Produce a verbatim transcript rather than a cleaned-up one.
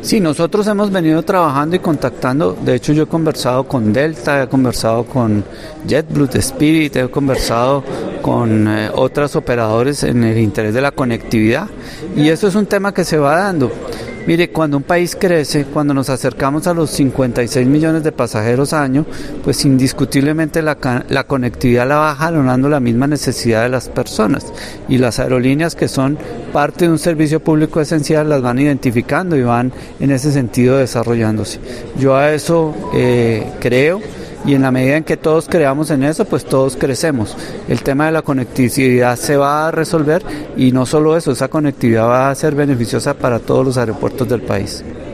Sí, nosotros hemos venido trabajando y contactando, de hecho yo he conversado con Delta, he conversado con JetBlue, Spirit, he conversado con eh, otros operadores en el interés de la conectividad, y eso es un tema que se va dando. Mire, cuando un país crece, cuando nos acercamos a los cincuenta y seis millones de pasajeros año, pues indiscutiblemente la, la conectividad la va jalonando la misma necesidad de las personas, y las aerolíneas, que son parte de un servicio público esencial, las van identificando y van en ese sentido desarrollándose. Yo a eso eh, creo. Y en la medida en que todos creamos en eso, pues todos crecemos. El tema de la conectividad se va a resolver, y no solo eso, esa conectividad va a ser beneficiosa para todos los aeropuertos del país.